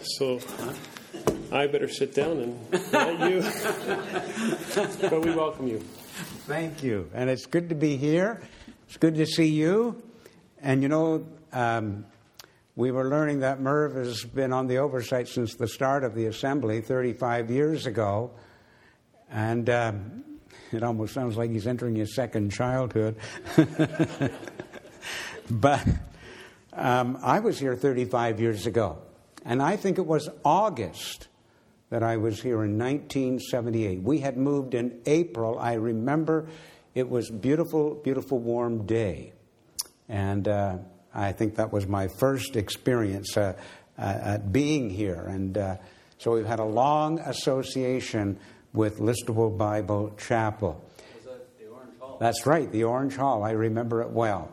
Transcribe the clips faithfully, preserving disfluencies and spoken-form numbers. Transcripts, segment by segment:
so I better sit down and let you. But we welcome you. Thank you. And it's good to be here. It's good to see you. And you know, um, we were learning that Merv has been on the oversight since the start of the assembly thirty-five years ago. And um, it almost sounds like he's entering his second childhood. But um, I was here thirty-five years ago. And I think it was August that I was here in nineteen seventy-eight. We had moved in April. I remember it was a beautiful, beautiful warm day. And uh, I think that was my first experience uh, uh, at being here. And uh, so we've had a long association with Listowel Bible Chapel. Was that the Orange Hall? That's right, the Orange Hall. I remember it well.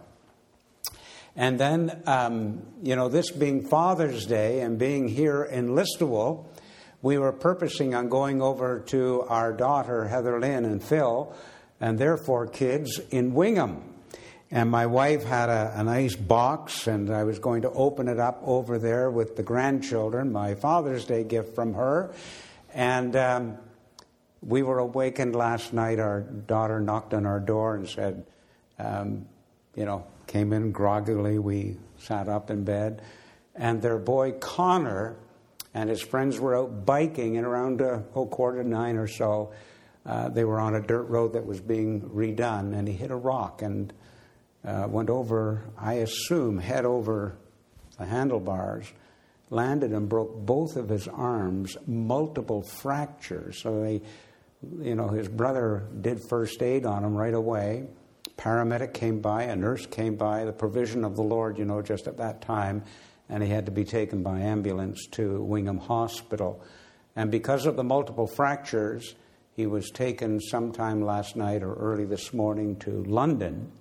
And then, um, you know, this being Father's Day and being here in Listowel, we were purposing on going over to our daughter, Heather Lynn and Phil, and their four kids in Wingham. And my wife had a, a nice box, and I was going to open it up over there with the grandchildren, my Father's Day gift from her. And um, we were awakened last night. Our daughter knocked on our door and said, um, you know, came in groggily. We sat up in bed. And their boy, Connor, and his friends were out biking, and around a whole quarter to nine or so, uh, they were on a dirt road that was being redone, and he hit a rock and uh, went over, I assume, head over the handlebars, landed and broke both of his arms, multiple fractures. So they, you know, his brother did first aid on him right away. Paramedic came by, a nurse came by, the provision of the Lord, you know, just at that time, and he had to be taken by ambulance to Wingham Hospital. And because of the multiple fractures, he was taken sometime last night or early this morning to London.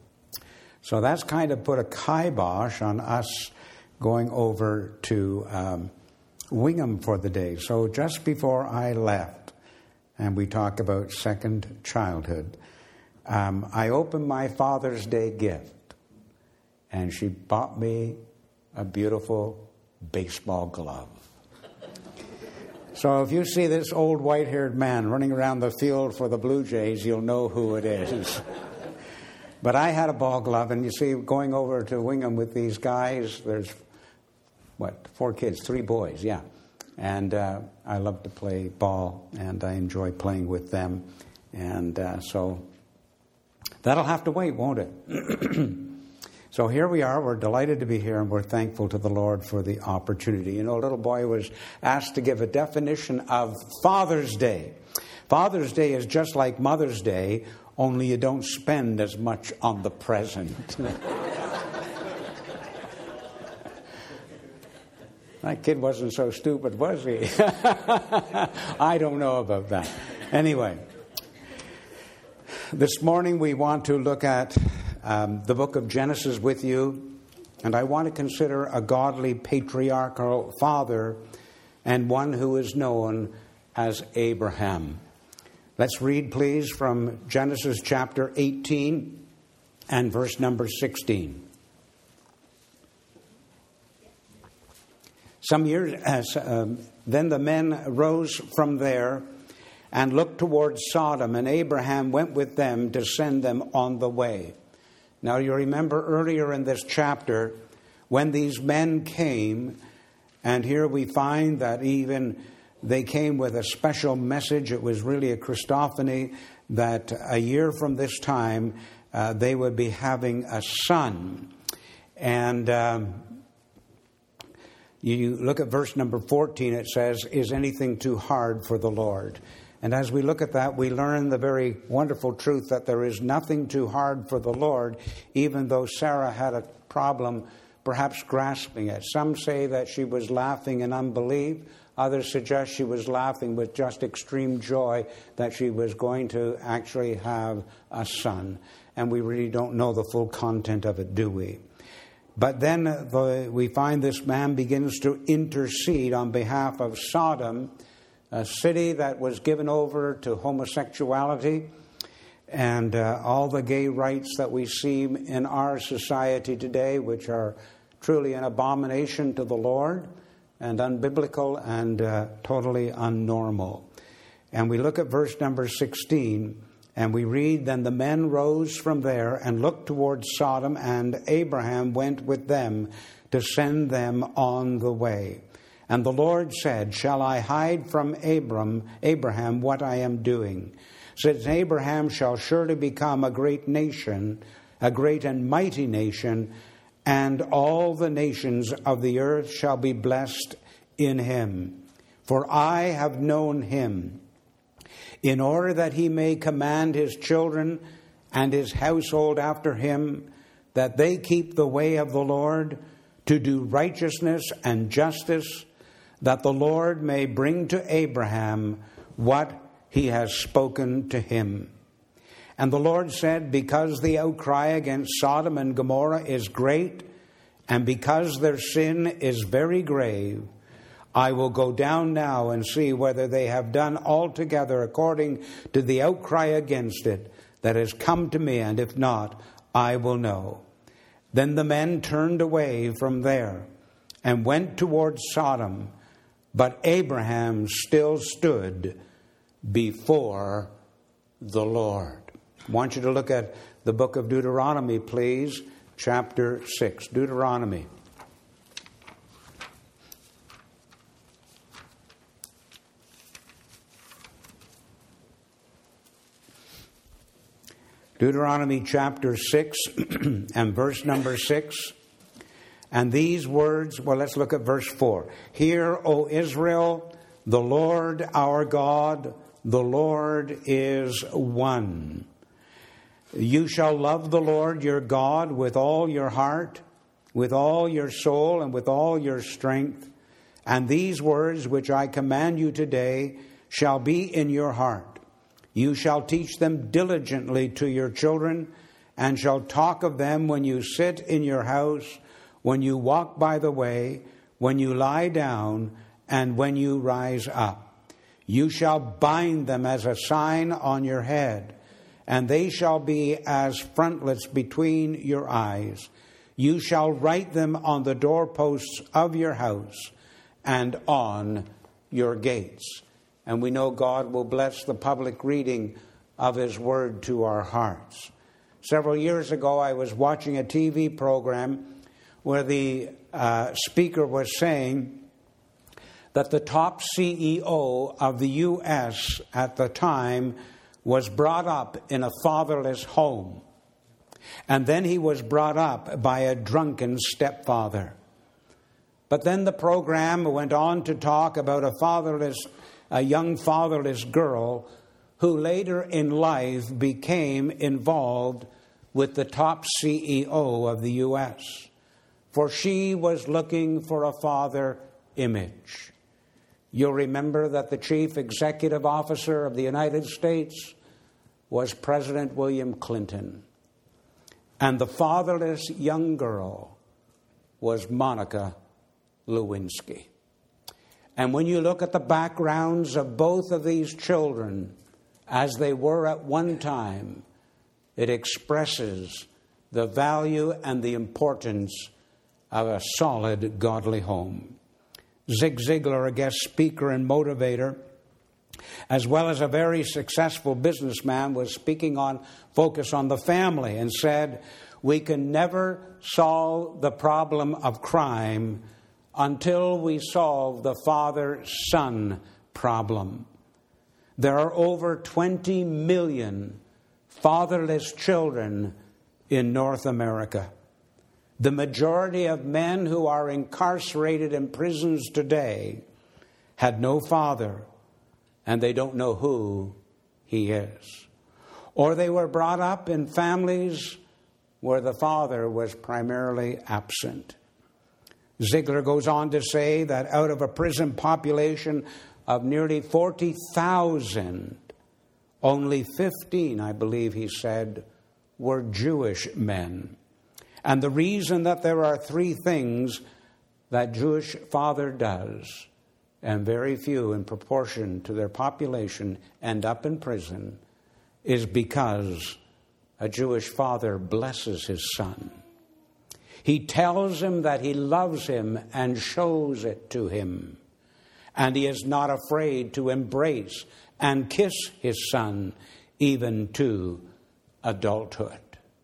So that's kind of put a kibosh on us going over to um, Wingham for the day. So just before I left, and we talk about second childhood, um, I opened my Father's Day gift, and she bought me a beautiful baseball glove. So if you see this old white-haired man running around the field for the Blue Jays, you'll know who it is. But I had a ball glove, and you see, going over to Wingham with these guys, there's, what, four kids, three boys, yeah. And uh, I love to play ball, and I enjoy playing with them. And uh, so that'll have to wait, won't it? So here we are. We're delighted to be here, and we're thankful to the Lord for the opportunity. You know, a little boy was asked to give a definition of Father's Day. Father's Day is just like Mother's Day, only you don't spend as much on the present. That kid wasn't so stupid, was he? I don't know about that. Anyway, this morning we want to look at um, the book of Genesis with you, and I want to consider a godly patriarchal father and one who is known as Abraham. Let's read, please, from Genesis chapter eighteen and verse number sixteen. Some years, uh, um, then the men rose from there and looked towards Sodom, and Abraham went with them to send them on the way. Now, you remember earlier in this chapter when these men came, and here we find that even they came with a special message. It was really a Christophany that a year from this time uh, they would be having a son. And um, you look at verse number fourteen, it says, "Is anything too hard for the Lord?" And as we look at that, we learn the very wonderful truth that there is nothing too hard for the Lord, even though Sarah had a problem perhaps grasping it. Some say that she was laughing in unbelief. Others suggest she was laughing with just extreme joy that she was going to actually have a son. And we really don't know the full content of it, do we? But then the, we find this man begins to intercede on behalf of Sodom, a city that was given over to homosexuality and uh, all the gay rights that we see in our society today, which are truly an abomination to the Lord. and unbiblical and uh, totally unnormal. And we look at verse number sixteen, and we read, "Then the men rose from there and looked towards Sodom, and Abraham went with them to send them on the way. And the Lord said, Shall I hide from Abram, Abraham what I am doing? Since Abraham shall surely become a great nation, a great and mighty nation, and all the nations of the earth shall be blessed in him. For I have known him, in order that he may command his children and his household after him, that they keep the way of the Lord, to do righteousness and justice, that the Lord may bring to Abraham what he has spoken to him. And the Lord said, Because the outcry against Sodom and Gomorrah is great, and because their sin is very grave, I will go down now and see whether they have done altogether according to the outcry against it that has come to me, and if not, I will know. Then the men turned away from there and went towards Sodom, but Abraham still stood before the Lord." I want you to look at the book of Deuteronomy, please, chapter six. Deuteronomy. Deuteronomy chapter six and verse number six. And these words, well, let's look at verse four. "Hear, O Israel, the Lord our God, the Lord is one. You shall love the Lord your God with all your heart, with all your soul, and with all your strength. And these words which I command you today shall be in your heart. You shall teach them diligently to your children, and shall talk of them when you sit in your house, when you walk by the way, when you lie down, and when you rise up. You shall bind them as a sign on your head, and they shall be as frontlets between your eyes. You shall write them on the doorposts of your house and on your gates." And we know God will bless the public reading of His Word to our hearts. Several years ago, I was watching a T V program where the uh, speaker was saying that the top C E O of the U S at the time was brought up in a fatherless home. And then he was brought up by a drunken stepfather. But then the program went on to talk about a fatherless, a young fatherless girl who later in life became involved with the top C E O of the U S, for she was looking for a father image. You'll remember that the chief executive officer of the United States was President William Clinton. And the fatherless young girl was Monica Lewinsky. And when you look at the backgrounds of both of these children, as they were at one time, it expresses the value and the importance of a solid, godly home. Zig Ziglar, a guest speaker and motivator, as well as a very successful businessman, was speaking on Focus on the Family and said, "We can never solve the problem of crime until we solve the father-son problem." There are over twenty million fatherless children in North America. The majority of men who are incarcerated in prisons today had no father, and they don't know who he is. Or they were brought up in families where the father was primarily absent. Ziegler goes on to say that out of a prison population of nearly forty thousand, only fifteen, I believe he said, were Jewish men. And the reason that there are three things that Jewish father does, and very few in proportion to their population end up in prison, is because a Jewish father blesses his son. He tells him that he loves him and shows it to him. And he is not afraid to embrace and kiss his son, even to adulthood.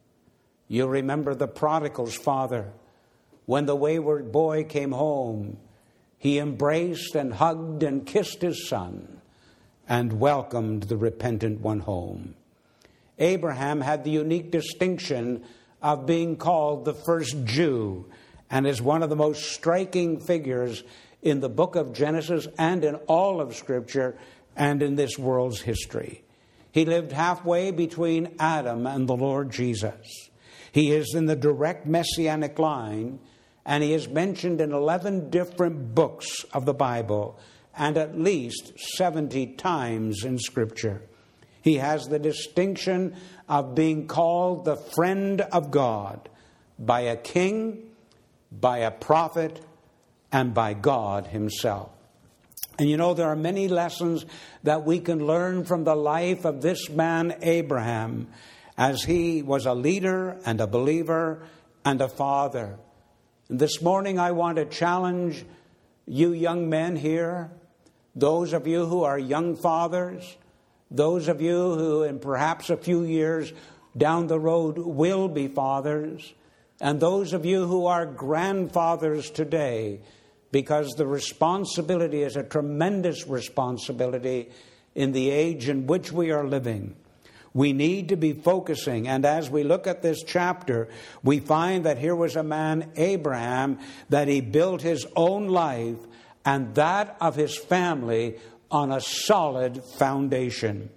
You remember the prodigal's father. When the wayward boy came home, he embraced and hugged and kissed his son and welcomed the repentant one home. Abraham had the unique distinction of being called the first Jew and is one of the most striking figures in the book of Genesis and in all of Scripture and in this world's history. He lived halfway between Adam and the Lord Jesus. He is in the direct messianic line, and he is mentioned in eleven different books of the Bible and at least seventy times in Scripture. He has the distinction of being called the friend of God by a king, by a prophet, and by God himself. And you know, there are many lessons that we can learn from the life of this man, Abraham, as he was a leader and a believer and a father. And this morning I want to challenge you young men here, those of you who are young fathers, those of you who in perhaps a few years down the road will be fathers, and those of you who are grandfathers today, because the responsibility is a tremendous responsibility in the age in which we are living. We need to be focusing, and as we look at this chapter, we find that here was a man, Abraham, that he built his own life and that of his family on a solid foundation.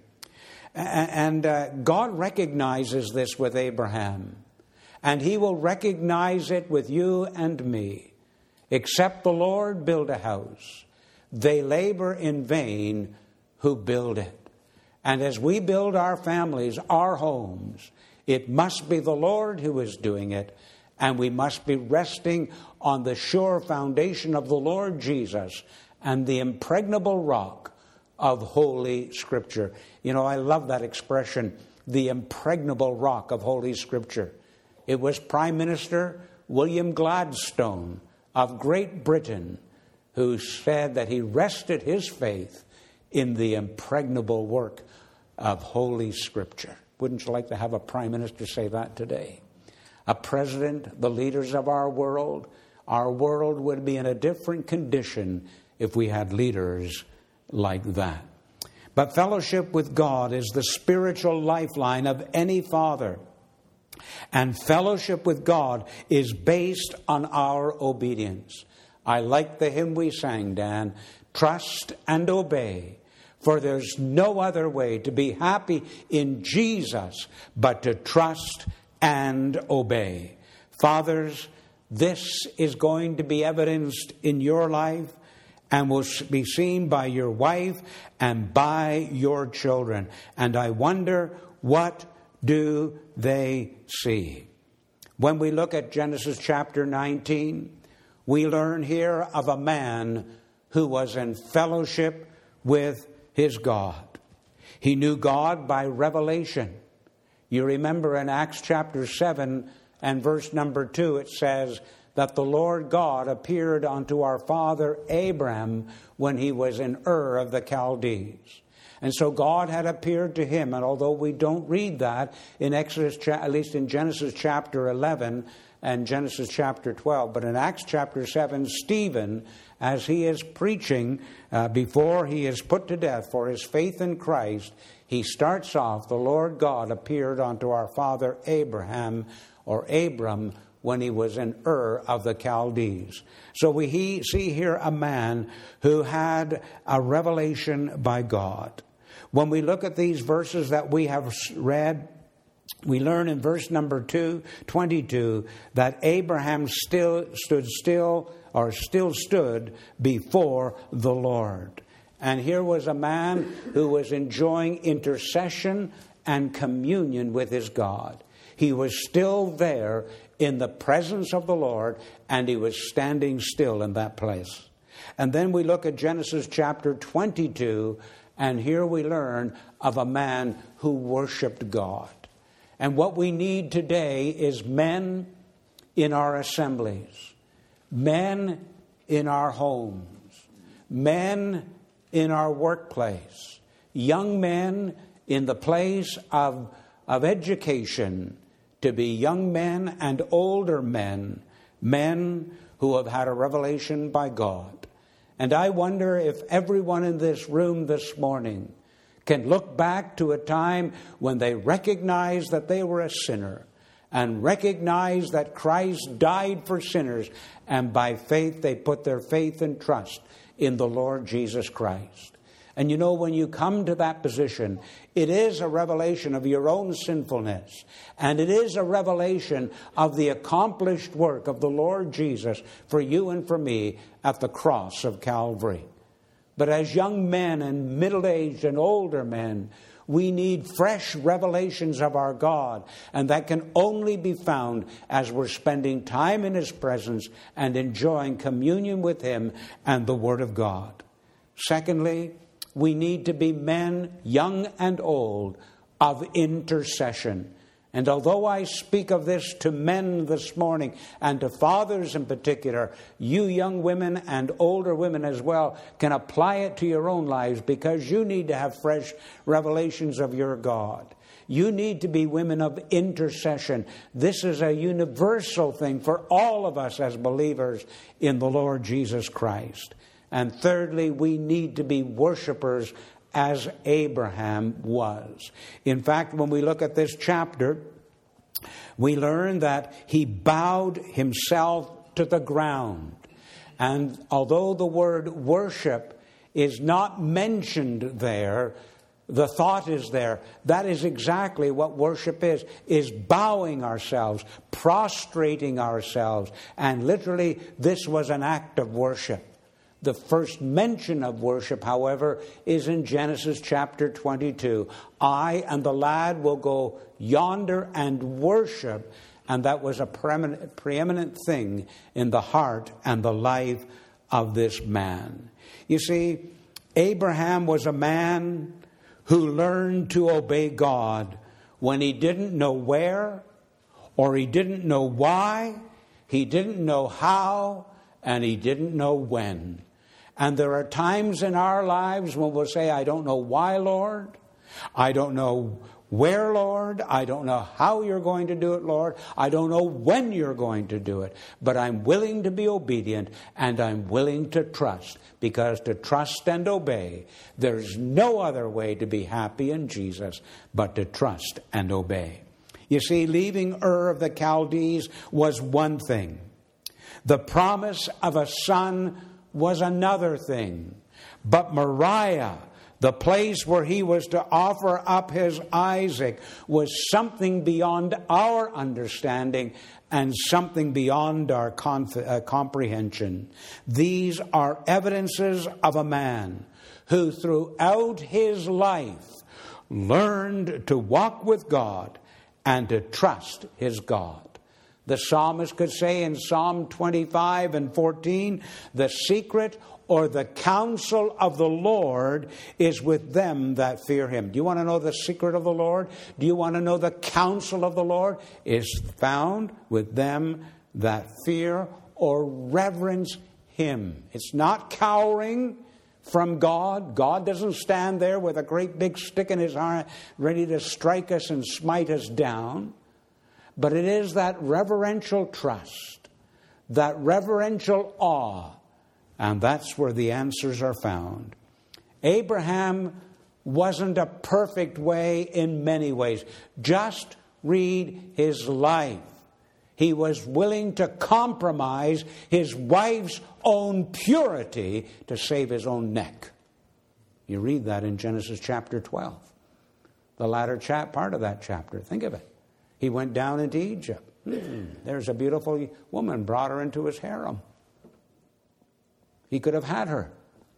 And uh, God recognizes this with Abraham, and he will recognize it with you and me. Except the Lord build a house, they labor in vain who build it. And as we build our families, our homes, it must be the Lord who is doing it, and we must be resting on the sure foundation of the Lord Jesus and the impregnable rock of Holy Scripture. You know, I love that expression, the impregnable rock of Holy Scripture. It was Prime Minister William Gladstone of Great Britain who said that he rested his faith in the impregnable work of Holy Scripture. Wouldn't you like to have a Prime Minister say that today? A president, the leaders of our world, our world would be in a different condition if we had leaders like that. But fellowship with God is the spiritual lifeline of any father. And fellowship with God is based on our obedience. I like the hymn we sang, Dan. Trust and obey. For there's no other way to be happy in Jesus but to trust and obey. Fathers, this is going to be evidenced in your life and will be seen by your wife and by your children. And I wonder, what do they see? When we look at Genesis chapter nineteen, we learn here of a man who was in fellowship with his God. He knew God by revelation. You remember in Acts chapter seven and verse number two, it says that the Lord God appeared unto our father Abraham when he was in Ur of the Chaldees. And so God had appeared to him, and although we don't read that in Exodus, at least in Genesis chapter eleven and Genesis chapter twelve, but in Acts chapter seven, Stephen, as he is preaching uh, before he is put to death for his faith in Christ, he starts off, the Lord God appeared unto our father Abraham, or Abram, when he was in Ur of the Chaldees. So we he, see here a man who had a revelation by God. When we look at these verses that we have read, we learn in verse number two, twenty-two, that Abraham still stood still, or still stood before the Lord. And here was a man who was enjoying intercession and communion with his God. He was still there in the presence of the Lord, and he was standing still in that place. And then we look at Genesis chapter twenty-two, and here we learn of a man who worshiped God. And what we need today is men in our assemblies, men in our homes, men in our workplace, young men in the place of, of education, to be young men and older men, men who have had a revelation by God. And I wonder if everyone in this room this morning can look back to a time when they recognized that they were a sinner and recognized that Christ died for sinners, and by faith they put their faith and trust in the Lord Jesus Christ. And you know, when you come to that position, it is a revelation of your own sinfulness. And it is a revelation of the accomplished work of the Lord Jesus for you and for me at the cross of Calvary. But as young men and middle-aged and older men, we need fresh revelations of our God. And that can only be found as we're spending time in His presence and enjoying communion with Him and the Word of God. Secondly, we need to be men, young and old, of intercession. And although I speak of this to men this morning, and to fathers in particular, you young women and older women as well can apply it to your own lives, because you need to have fresh revelations of your God. You need to be women of intercession. This is a universal thing for all of us as believers in the Lord Jesus Christ. And thirdly, we need to be worshipers as Abraham was. In fact, when we look at this chapter, we learn that he bowed himself to the ground. And although the word worship is not mentioned there, the thought is there. That is exactly what worship is, is bowing ourselves, prostrating ourselves. And literally, this was an act of worship. The first mention of worship, however, is in Genesis chapter twenty-two. I and the lad will go yonder and worship. And that was a preeminent, preeminent thing in the heart and the life of this man. You see, Abraham was a man who learned to obey God when he didn't know where, or he didn't know why, he didn't know how, and he didn't know when. And there are times in our lives when we'll say, I don't know why, Lord. I don't know where, Lord. I don't know how you're going to do it, Lord. I don't know when you're going to do it. But I'm willing to be obedient, and I'm willing to trust. Because to trust and obey, there's no other way to be happy in Jesus but to trust and obey. You see, leaving Ur of the Chaldees was one thing. The promise of a son was another thing. But Moriah, the place where he was to offer up his Isaac, was something beyond our understanding and something beyond our conf- uh, comprehension. These are evidences of a man who throughout his life learned to walk with God and to trust his God. The psalmist could say in Psalm twenty-five and fourteen, the secret or the counsel of the Lord is with them that fear him. Do you want to know the secret of the Lord? Do you want to know the counsel of the Lord? Is found with them that fear or reverence him. It's not cowering from God. God doesn't stand there with a great big stick in his arm ready to strike us and smite us down. But it is that reverential trust, that reverential awe, and that's where the answers are found. Abraham wasn't a perfect way in many ways. Just read his life. He was willing to compromise his wife's own purity to save his own neck. You read that in Genesis chapter twelve, the latter chap, part of that chapter. Think of it. He went down into Egypt. There's a beautiful woman, brought her into his harem. He could have had her.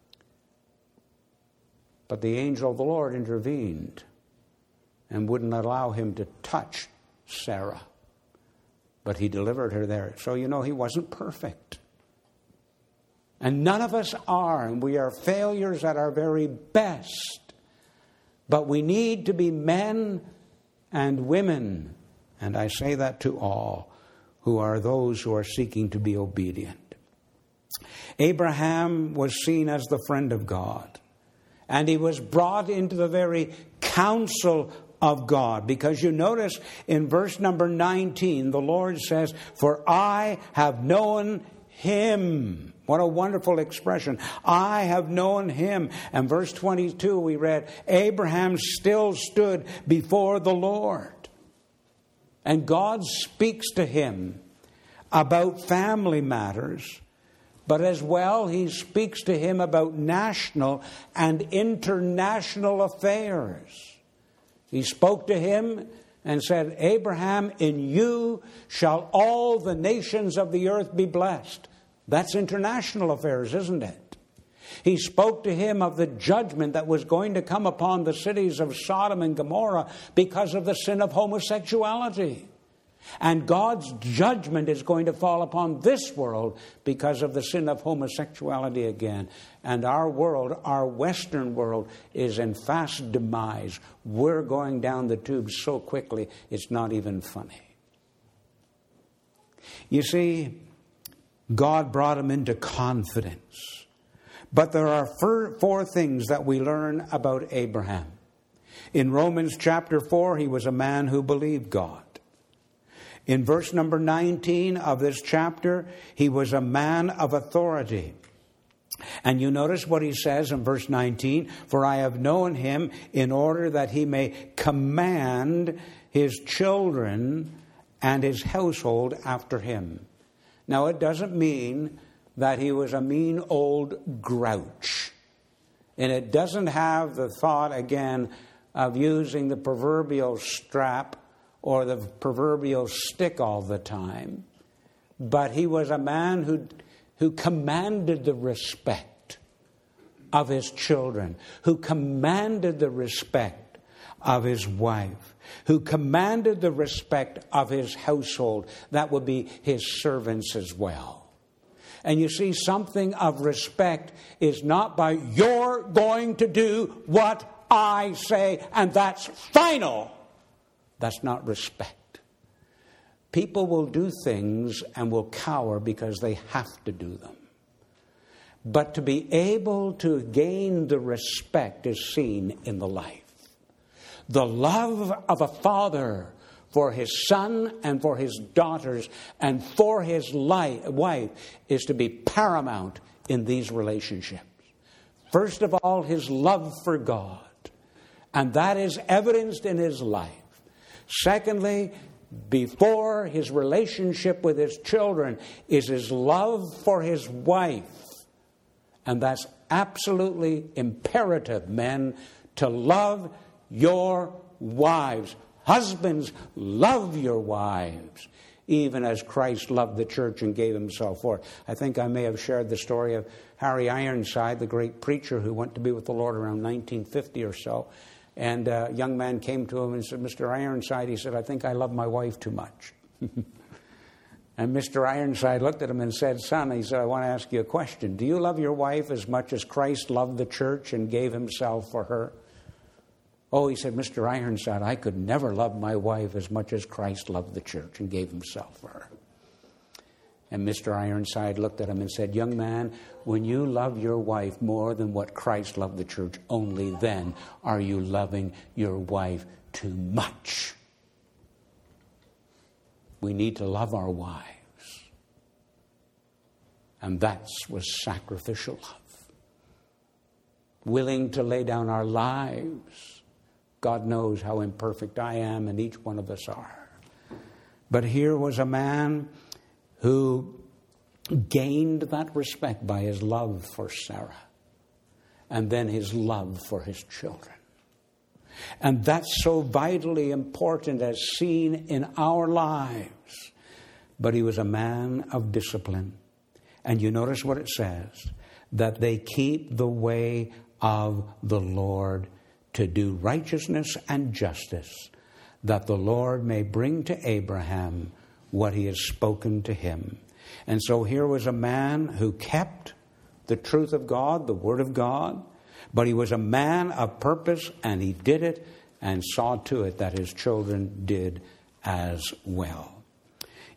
But the angel of the Lord intervened and wouldn't allow him to touch Sarah. But he delivered her there. So, you know, he wasn't perfect. And none of us are, and we are failures at our very best. But we need to be men and women, and I say that to all, who are those who are seeking to be obedient. Abraham was seen as the friend of God, and he was brought into the very counsel of God. Because you notice in verse number nineteen, the Lord says, "For I have known him." What a wonderful expression. I have known him. And verse twenty-two, we read, Abraham still stood before the Lord. And God speaks to him about family matters, but as well he speaks to him about national and international affairs. He spoke to him and said, Abraham, in you shall all the nations of the earth be blessed. That's international affairs, isn't it? He spoke to him of the judgment that was going to come upon the cities of Sodom and Gomorrah because of the sin of homosexuality. And God's judgment is going to fall upon this world because of the sin of homosexuality again. And our world, our Western world, is in fast demise. We're going down the tubes so quickly, it's not even funny. You see, God brought him into confidence. But there are four things that we learn about Abraham. In Romans chapter four, he was a man who believed God. In verse number nineteen of this chapter, he was a man of authority. And you notice what he says in verse nineteen, "For I have known him in order that he may command his children and his household after him." Now, it doesn't mean that he was a mean old grouch. And it doesn't have the thought, again, of using the proverbial strap or the proverbial stick all the time. But he was a man who, who commanded the respect of his children, who commanded the respect of his wife, who commanded the respect of his household. That would be his servants as well. And you see, something of respect is not by you're going to do what I say, and that's final. That's not respect. People will do things and will cower because they have to do them. But to be able to gain the respect is seen in the life. The love of a father for his son and for his daughters and for his life, wife is to be paramount in these relationships. First of all, his love for God. And that is evidenced in his life. Secondly, before his relationship with his children is his love for his wife. And that's absolutely imperative, men, to love your wives. Husbands, love your wives, even as Christ loved the church and gave himself for it. I think I may have shared the story of Harry Ironside, the great preacher who went to be with the Lord around nineteen fifty or so. And a young man came to him and said, Mister Ironside, he said, I think I love my wife too much. And Mister Ironside looked at him and said, son, he said, I want to ask you a question. Do you love your wife as much as Christ loved the church and gave himself for her? Oh, he said, Mister Ironside, I could never love my wife as much as Christ loved the church and gave himself for her. And Mister Ironside looked at him and said, young man, when you love your wife more than what Christ loved the church, only then are you loving your wife too much. We need to love our wives. And that was sacrificial love. Willing to lay down our lives. God knows how imperfect I am, and each one of us are. But here was a man who gained that respect by his love for Sarah, and then his love for his children. And that's so vitally important as seen in our lives. But he was a man of discipline. And you notice what it says, that they keep the way of the Lord to do righteousness and justice, that the Lord may bring to Abraham what he has spoken to him. And so here was a man who kept the truth of God, the Word of God, but he was a man of purpose, and he did it and saw to it that his children did as well.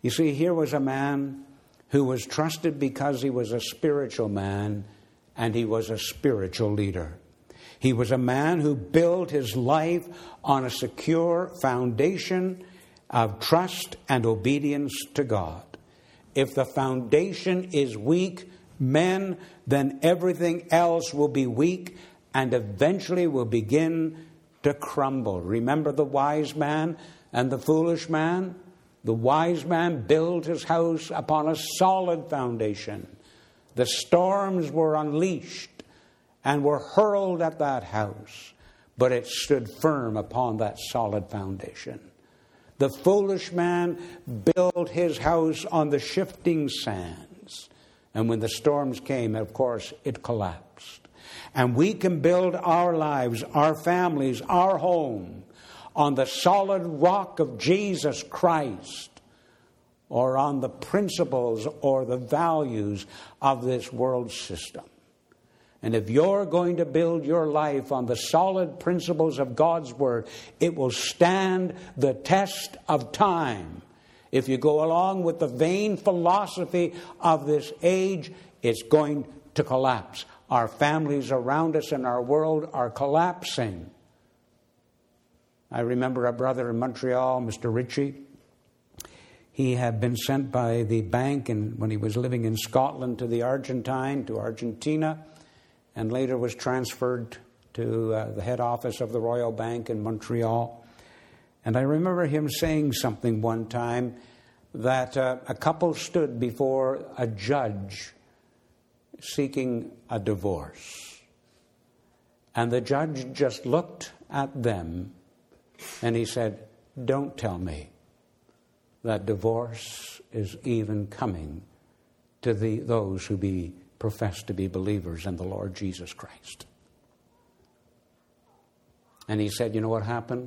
You see, here was a man who was trusted because he was a spiritual man and he was a spiritual leader. He was a man who built his life on a secure foundation of trust and obedience to God. If the foundation is weak, men, then everything else will be weak and eventually will begin to crumble. Remember the wise man and the foolish man? The wise man built his house upon a solid foundation. The storms were unleashed and were hurled at that house, but it stood firm upon that solid foundation. The foolish man built his house on the shifting sands, and when the storms came, of course, it collapsed. And we can build our lives, our families, our home on the solid rock of Jesus Christ, or on the principles or the values of this world system. And if you're going to build your life on the solid principles of God's Word, it will stand the test of time. If you go along with the vain philosophy of this age, it's going to collapse. Our families around us and our world are collapsing. I remember a brother in Montreal, Mister Ritchie. He had been sent by the bank and when he was living in Scotland to the Argentine, to Argentina, and later was transferred to uh, the head office of the Royal Bank in Montreal. And I remember him saying something one time that uh, a couple stood before a judge seeking a divorce. And the judge just looked at them and he said, "Don't tell me that divorce is even coming to the, those who be profess to be believers in the Lord Jesus Christ." And he said, you know what happened?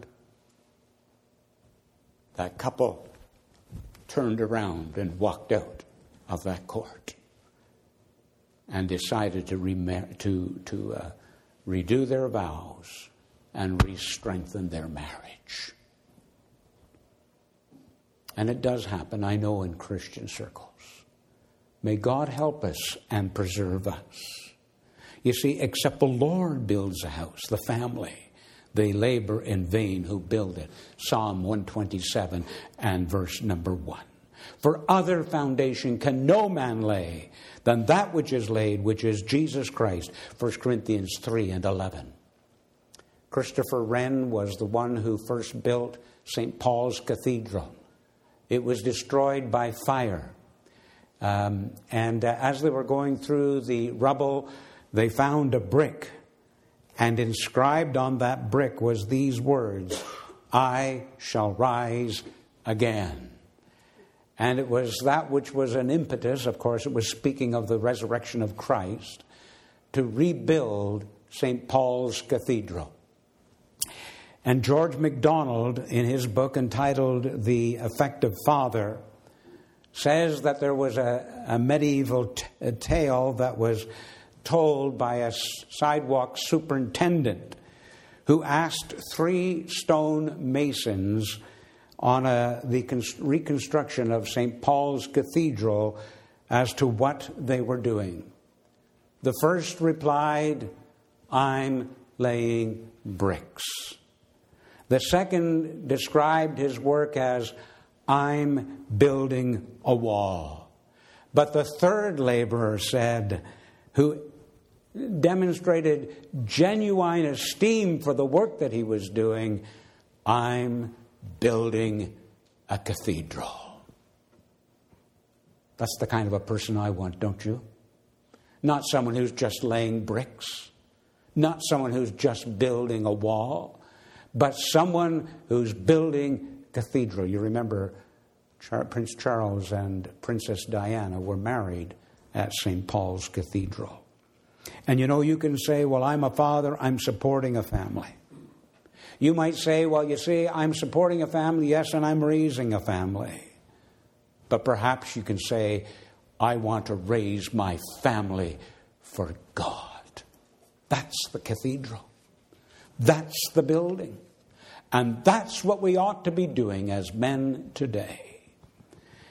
That couple turned around and walked out of that court and decided to, remar- to, to uh, redo their vows and re-strengthen their marriage. And it does happen, I know, in Christian circles. May God help us and preserve us. You see, except the Lord builds a house, the family, they labor in vain who build it. Psalm one twenty-seven and verse number one. For other foundation can no man lay than that which is laid, which is Jesus Christ. First Corinthians three and eleven. Christopher Wren was the one who first built Saint Paul's Cathedral. It was destroyed by fire. Um, and uh, as they were going through the rubble, they found a brick. And inscribed on that brick was these words, "I shall rise again." And it was that which was an impetus, of course, it was speaking of the resurrection of Christ, to rebuild Saint Paul's Cathedral. And George MacDonald, in his book entitled The Effective Father, says that there was a, a medieval t- a tale that was told by a sidewalk superintendent who asked three stone masons on a, the const- reconstruction of Saint Paul's Cathedral as to what they were doing. The first replied, "I'm laying bricks." The second described his work as, "I'm building a wall." But the third laborer said, who demonstrated genuine esteem for the work that he was doing, "I'm building a cathedral." That's the kind of a person I want, don't you? Not someone who's just laying bricks, not someone who's just building a wall, but someone who's building a cathedral. You remember Char- Prince Charles and Princess Diana were married at Saint Paul's Cathedral. And you know, you can say, well, I'm a father, I'm supporting a family. You might say, well, you see, I'm supporting a family, yes, and I'm raising a family. But perhaps you can say, I want to raise my family for God. That's the cathedral. That's the building. And that's what we ought to be doing as men today.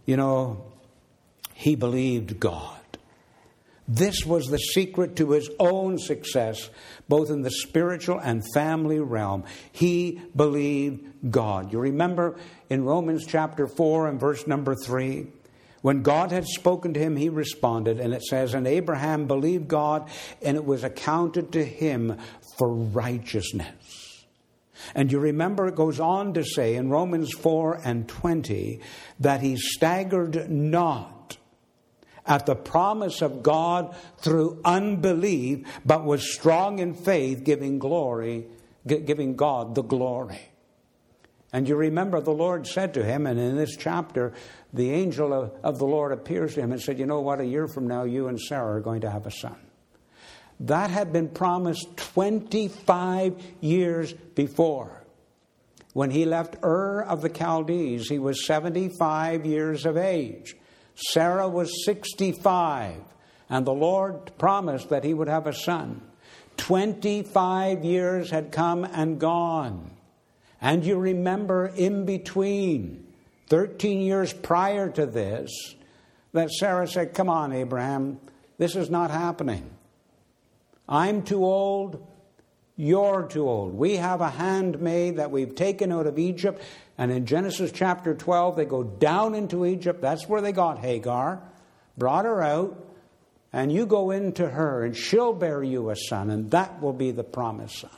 You know, he believed God. This was the secret to his own success, both in the spiritual and family realm. He believed God. You remember in Romans chapter four and verse number three, when God had spoken to him, he responded, and it says, and Abraham believed God, and it was accounted to him for righteousness. And you remember it goes on to say in Romans four and twenty that he staggered not at the promise of God through unbelief, but was strong in faith, giving glory, giving God the glory. And you remember the Lord said to him, and in this chapter, the angel of, of the Lord appears to him and said, you know what, a year from now, you and Sarah are going to have a son. That had been promised twenty-five years before. When he left Ur of the Chaldees, he was seventy-five years of age. Sarah was sixty-five, and the Lord promised that he would have a son. twenty-five years had come and gone. And you remember in between, thirteen years prior to this, that Sarah said, come on, Abraham, this is not happening. I'm too old, you're too old. We have a handmaid that we've taken out of Egypt. And in Genesis chapter twelve, they go down into Egypt. That's where they got Hagar, brought her out, and you go into her, and she'll bear you a son, and that will be the promised son.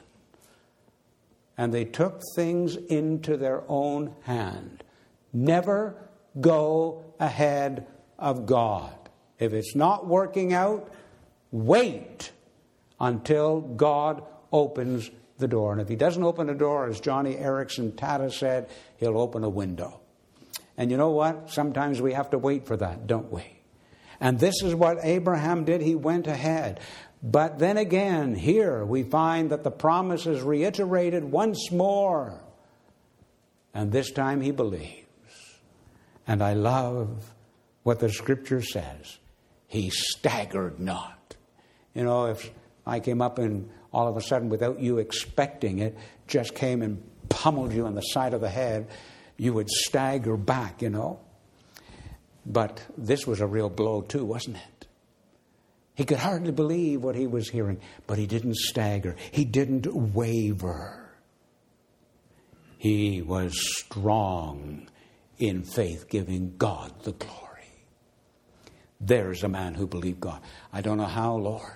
And they took things into their own hand. Never go ahead of God. If it's not working out, wait until God opens the door. And if he doesn't open a door, as Johnny Erickson Tata said, he'll open a window. And you know what? Sometimes we have to wait for that, don't we? And this is what Abraham did. He went ahead. But then again, here we find that the promise is reiterated once more. And this time he believes. And I love what the scripture says. He staggered not. You know, if I came up and all of a sudden, without you expecting it, just came and pummeled you on the side of the head, you would stagger back, you know. But this was a real blow too, wasn't it? He could hardly believe what he was hearing, but he didn't stagger. He didn't waver. He was strong in faith, giving God the glory. There's a man who believed God. I don't know how, Lord.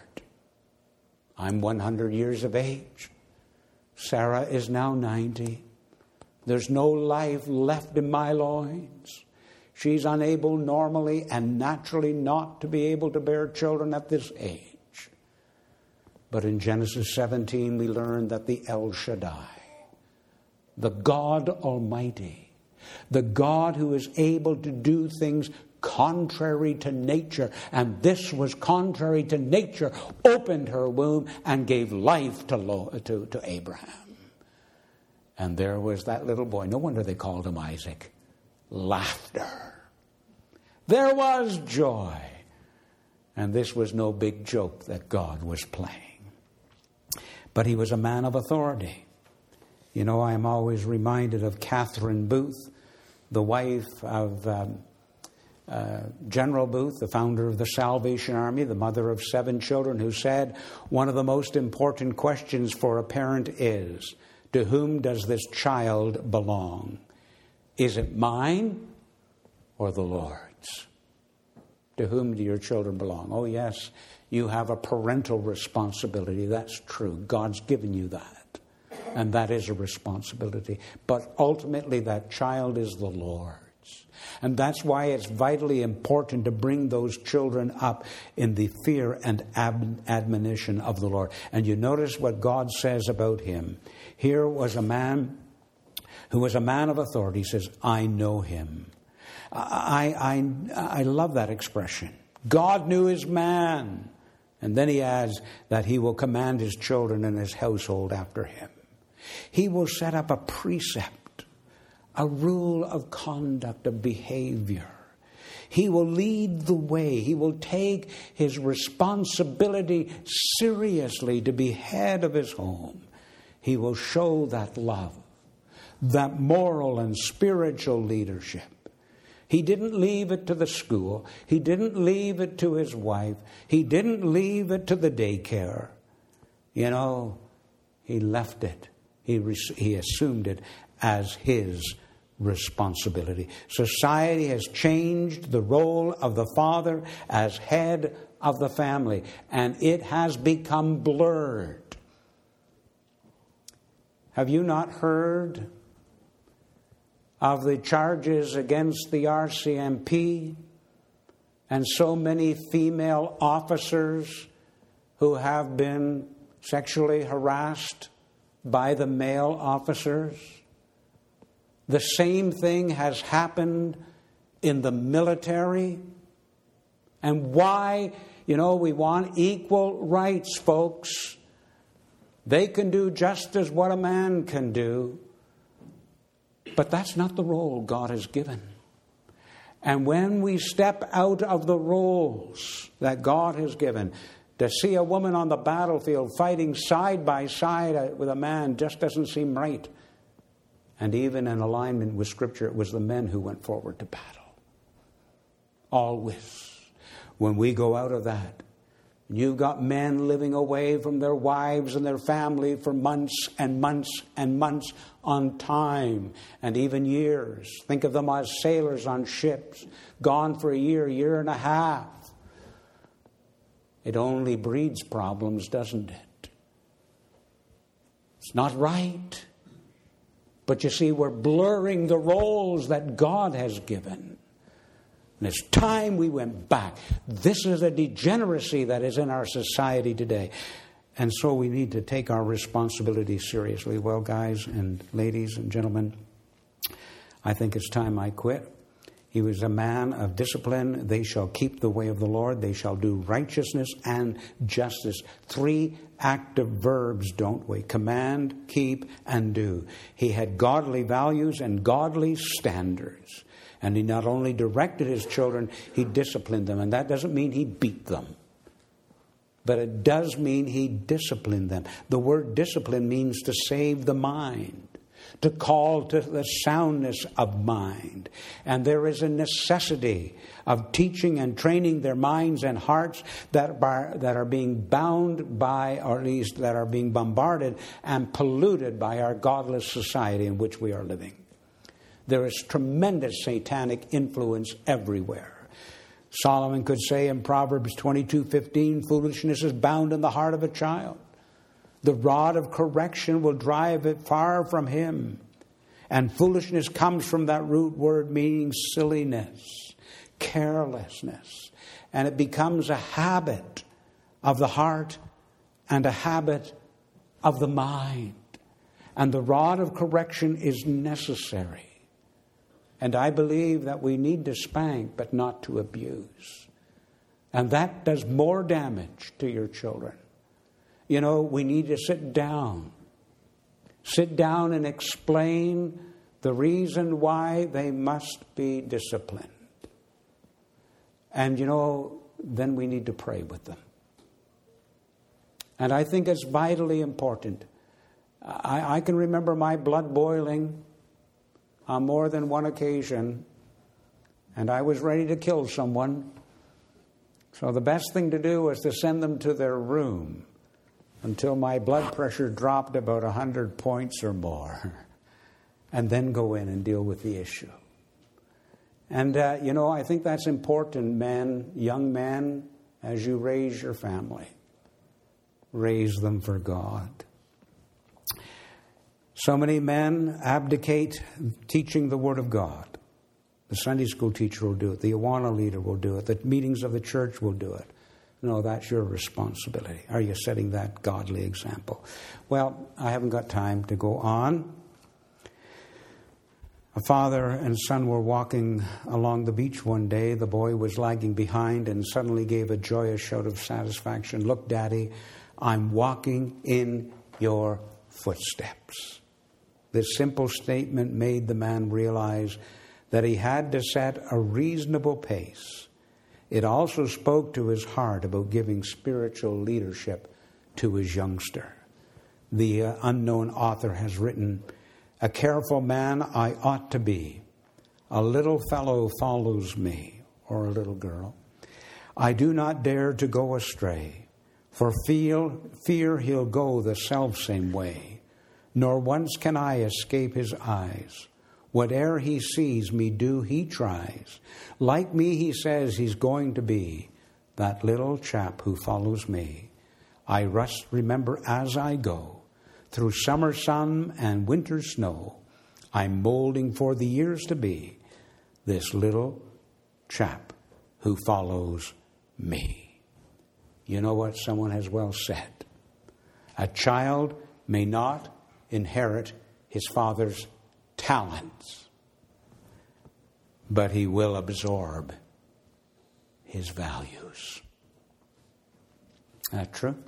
I'm one hundred years of age. Sarah is now ninety. There's no life left in my loins. She's unable normally and naturally not to be able to bear children at this age. But in Genesis seventeen, we learn that the El Shaddai, the God Almighty, the God who is able to do things contrary to nature, and this was contrary to nature, opened her womb and gave life to, Lo- to, to Abraham. And there was that little boy. No wonder they called him Isaac. Laughter. There was joy. And this was no big joke that God was playing. But he was a man of authority. You know, I am always reminded of Catherine Booth, the wife of um, uh, General Booth, the founder of the Salvation Army, the mother of seven children, who said, one of the most important questions for a parent is, to whom does this child belong? Is it mine or the Lord's? To whom do your children belong? Oh, yes, you have a parental responsibility. That's true. God's given you that. And that is a responsibility. But ultimately, that child is the Lord's. And that's why it's vitally important to bring those children up in the fear and ab- admonition of the Lord. And you notice what God says about him. Here was a man who was a man of authority. He says, I know him. I, I, I love that expression. God knew his man. And then he adds that he will command his children and his household after him. He will set up a precept, a rule of conduct, of behavior. He will lead the way. He will take his responsibility seriously to be head of his home. He will show that love, that moral and spiritual leadership. He didn't leave it to the school. He didn't leave it to his wife. He didn't leave it to the daycare. You know, he left it. He, res- he assumed it as his responsibility. Society has changed the role of the father as head of the family, and it has become blurred. Have you not heard of the charges against the R C M P and so many female officers who have been sexually harassed by the male officers? The same thing has happened in the military. And why? You know, we want equal rights, folks. They can do just as what a man can do. But that's not the role God has given. And when we step out of the roles that God has given, to see a woman on the battlefield fighting side by side with a man just doesn't seem right. And even in alignment with Scripture, it was the men who went forward to battle. Always. When we go out of that, you've got men living away from their wives and their family for months and months and months on time, and even years. Think of them as sailors on ships, gone for a year, year and a half. It only breeds problems, doesn't it? It's not right. But you see, we're blurring the roles that God has given. And it's time we went back. This is a degeneracy that is in our society today. And so we need to take our responsibility seriously. Well, guys and ladies and gentlemen, I think it's time I quit. He was a man of discipline. They shall keep the way of the Lord. They shall do righteousness and justice. Three active verbs, don't we? Command, keep, and do. He had godly values and godly standards. And he not only directed his children, he disciplined them. And that doesn't mean he beat them. But it does mean he disciplined them. The word discipline means to save the mind, to call to the soundness of mind. And there is a necessity of teaching and training their minds and hearts that are, that are being bound by, or at least that are being bombarded and polluted by our godless society in which we are living. There is tremendous satanic influence everywhere. Solomon could say in Proverbs twenty-two fifteen, foolishness is bound in the heart of a child. The rod of correction will drive it far from him. And foolishness comes from that root word meaning silliness, carelessness. And it becomes a habit of the heart and a habit of the mind. And the rod of correction is necessary. And I believe that we need to spank, but not to abuse. And that does more damage to your children. You know, we need to sit down. Sit down and explain the reason why they must be disciplined. And, you know, then we need to pray with them. And I think it's vitally important. I, I can remember my blood boiling on more than one occasion, and I was ready to kill someone. So the best thing to do was to send them to their room until my blood pressure dropped about one hundred points or more, and then go in and deal with the issue. And, uh, you know, I think that's important, men, young men, as you raise your family. Raise them for God. So many men abdicate teaching the Word of God. The Sunday school teacher will do it. The Awana leader will do it. The meetings of the church will do it. No, that's your responsibility. Are you setting that godly example? Well, I haven't got time to go on. A father and son were walking along the beach one day. The boy was lagging behind and suddenly gave a joyous shout of satisfaction. Look, Daddy, I'm walking in your footsteps. This simple statement made the man realize that he had to set a reasonable pace. It also spoke to his heart about giving spiritual leadership to his youngster. The uh, unknown author has written, "A careful man I ought to be. a little fellow follows me, or a little girl. I do not dare to go astray, for feel, fear he'll go the selfsame way, nor once can I escape his eyes. Whate'er he sees me do, he tries. Like me, he says he's going to be that little chap who follows me. I must remember as I go, through summer sun and winter snow, I'm molding for the years to be this little chap who follows me. You know what someone has well said? A child may not inherit his father's talents, but he will absorb his values. Is that true?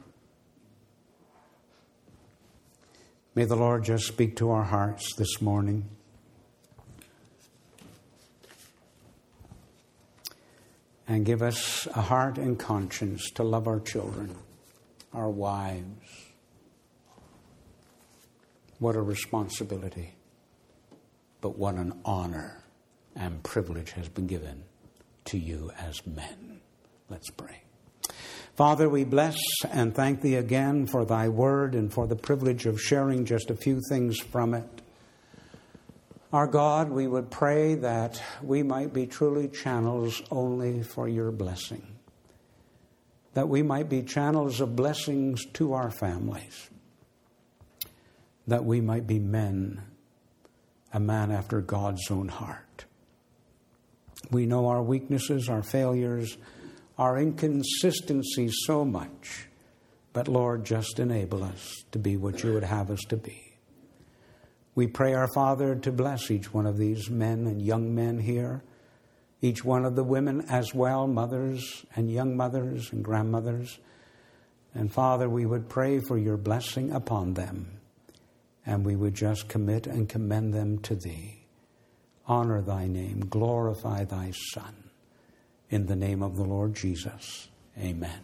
May the Lord just speak to our hearts this morning. And give us a heart and conscience to love our children, our wives. What a responsibility, but what an honor and privilege has been given to you as men. Let's pray. Father, we bless and thank Thee again for Thy word and for the privilege of sharing just a few things from it. Our God, we would pray that we might be truly channels only for Your blessing. That we might be channels of blessings to our families. That we might be men, a man after God's own heart. We know our weaknesses, our failures, our inconsistencies so much. But Lord, just enable us to be what You would have us to be. We pray, our Father, to bless each one of these men and young men here, each one of the women as well, mothers and young mothers and grandmothers. And Father, we would pray for Your blessing upon them, and we would just commit and commend them to Thee. Honor Thy name, glorify Thy Son. In the name of the Lord Jesus, amen.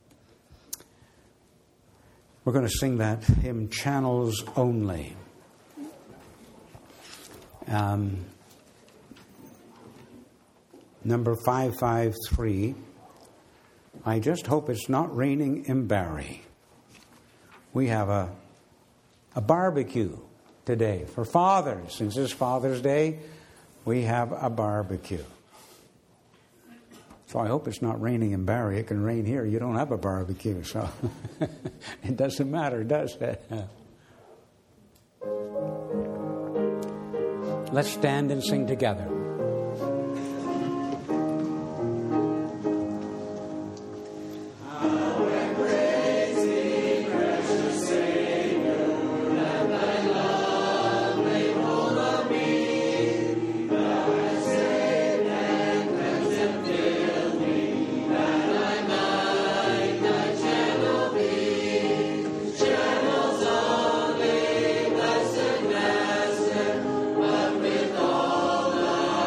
We're going to sing that hymn, Channels Only. Um, number five five three. I just hope it's not raining in Barrie. We have a a barbecue today for fathers. Since it's Father's Day, we have a barbecue. So I hope it's not raining in Barrie. It can rain here. You don't have a barbecue, so it doesn't matter, does it? Let's stand and sing together. Channels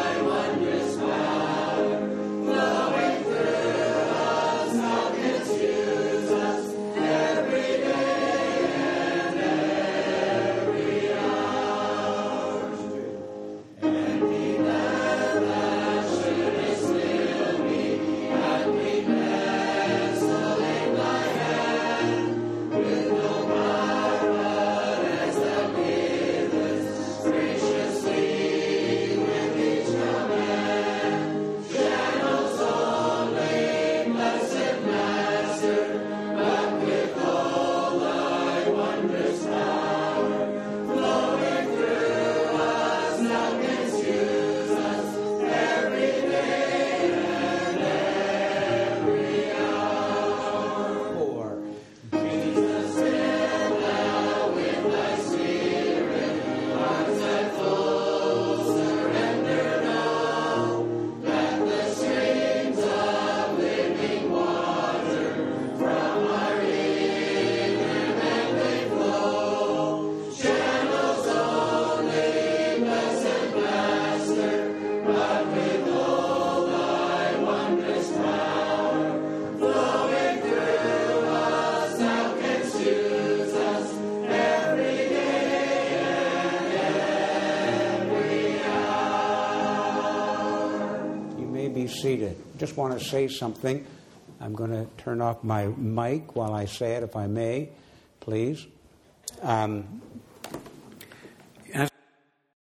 seated. Just want to say something. I'm going to turn off my mic while I say it, if I may, please. Um,